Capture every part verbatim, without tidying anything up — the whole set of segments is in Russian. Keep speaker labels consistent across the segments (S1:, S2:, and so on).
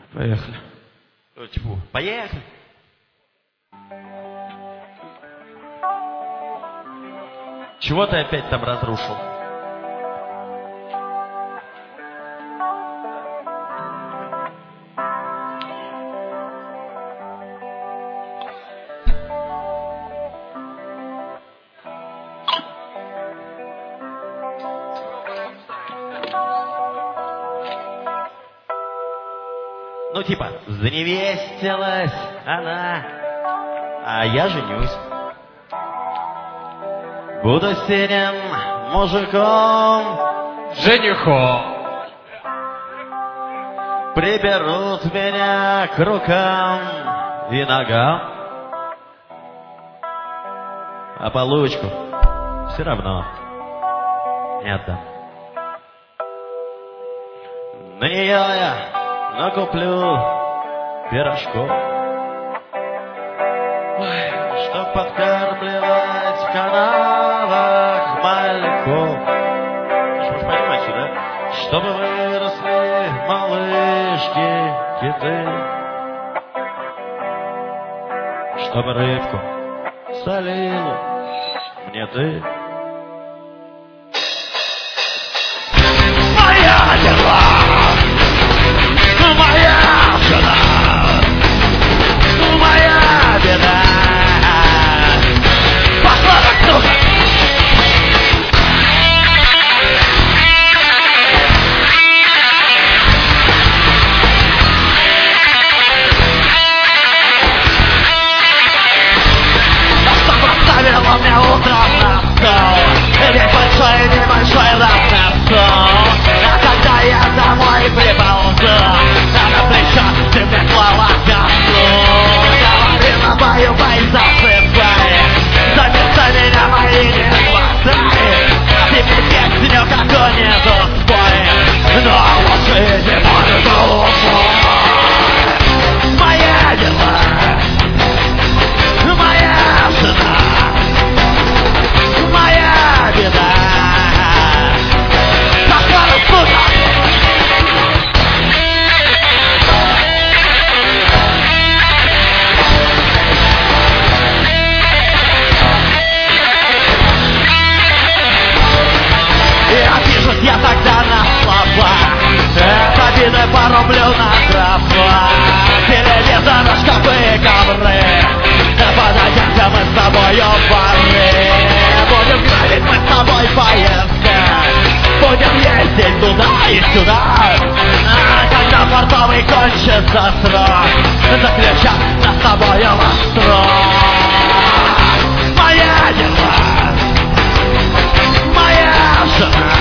S1: Поехали.
S2: О, тьфу. Поехали. Чего ты опять там разрушил? Ну, типа, заневестилась она, а я женюсь. Буду синим мужиком,
S1: Женихом.
S2: приберут меня к рукам и ногам, а получку все равно не отдам. На нее я накуплю пирожков, ой, чтоб подкармливать в канавах мальков. Ну что ж, понимаете, да? Чтобы выросли малышки киты, чтобы рыбку солил мне ты. Моя дела, моя жена, моя беда. Пошла как сука! Оставила мне утром на стол, ведь большой и небольшой лап на стол. А когда я домой приползу, на плечо ты мне слова косну. Говорила, баю-бай, засыпай, за место меня мои не хватай. Тебе песню какую-нибудь спой, но лучше не может глупой. Моя дела, моя жена, моя беда. Пошла на сука! Я тогда на слова, это обиды порублю на дрова. Телевизор, шкафы и ковры, да подойдемся мы с тобою в бары. Будем грабить мы с тобой поездка, будем ездить туда и сюда. А когда портовый кончится срок, заключат нас с тобою во строк. Моя дела, моя жена,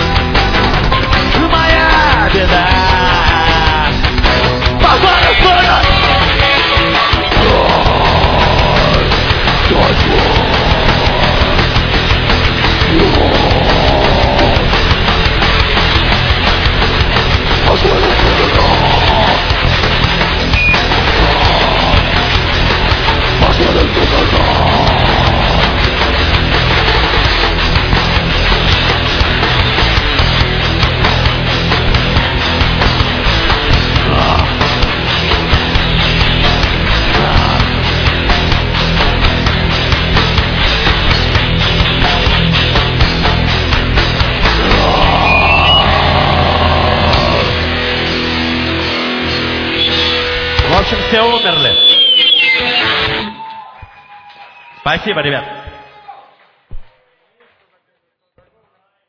S2: моя беда. Пошла на сука! В общем, все умерли. Спасибо, ребят.